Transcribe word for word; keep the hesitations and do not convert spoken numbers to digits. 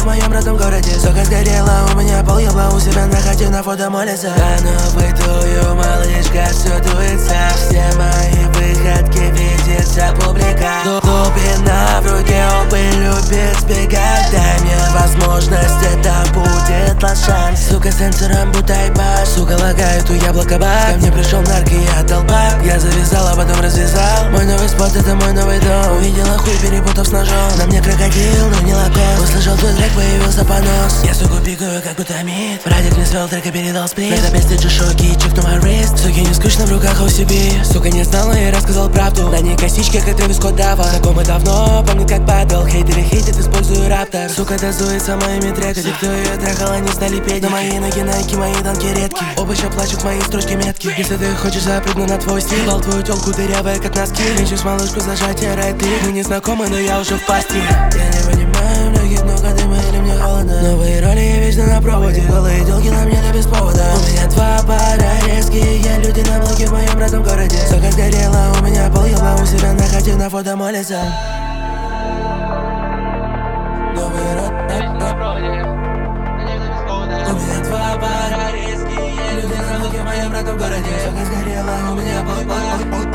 моем родном городе. Сука сгорела, у меня пол ебла, у себя на хате на фото молится. Да ну бытую, малышка, все дуется. Все мои выходки видится публика. Дубина в руке, оба любит сбегать. Дай мне возможность, это будет лast шанс. Сука сенсором будто ебаш, сука лагает у яблока бак. Ко мне пришел нарко, я долбак. Я завязал, а потом развязал. Мой новый спот, это мой новый дом. Увидела хуй, перепутав с ножом. На мне крокодил, но не лакос. Услышал твой трек, появился понос. Я суку пикаю, как бутамид. Братик мне свел трек и передал сплит. На запястье шоки, чекну мой рист. Суки не скучно в руках о себе. Сука не знала и рассказал правду. На ней косички, как Трэвис Скотт Дава. Знакомы давно, помнит как падал. Хейтеры хейтят, использую раптор. Сука дозуется моими треками. Те, кто ее трахал, они стали петь. На мои ноги найки, мои танки редки. Оба ща плачут, мои строчки метки. Если ты хочешь, запрыгну на твой стиль. Дал твою тёлку дырявая, как носки. Меньше с малышку зажатия райты. Мы не знакомы, но я уже в пасти. Я не понимаю, многих много дыма или мне холодно. Новые роли я вечно на проводе. Голые тёлки на мне да без повода. У меня два пара резкие люди на блоке в моем родном городе. Сука сгорела, у меня пол ебла, у себя на хате на фото молится. Новый рот на проводе. У меня два пара резкие люди на блоке в моем родном городе. Сука сгорела, у меня пол ебла.